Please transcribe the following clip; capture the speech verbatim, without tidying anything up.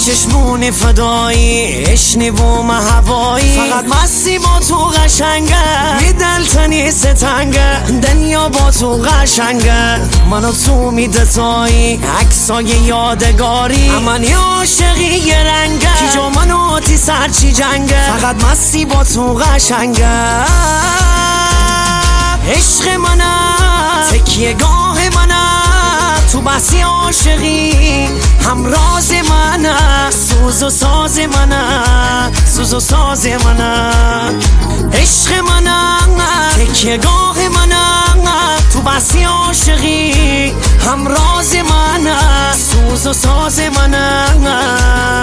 چشمون فدایی اشنیوم هوایی فقط مستی با تو قشنگه میدلتنی ستنگه دنیا با تو قشنگه منو تو میدتایی عکسای یادگاری امنی عاشقی یه رنگه کی جو منو تی سرچی جنگه فقط مستی با تو قشنگه عشق منم تکیه گاه منم تو بحثی عاشقی همراز منم سوز و ساز منم سوز و ساز منم عشق منم تکیه گاه منم تو بحثی عاشقی همراز منم سوز و ساز منم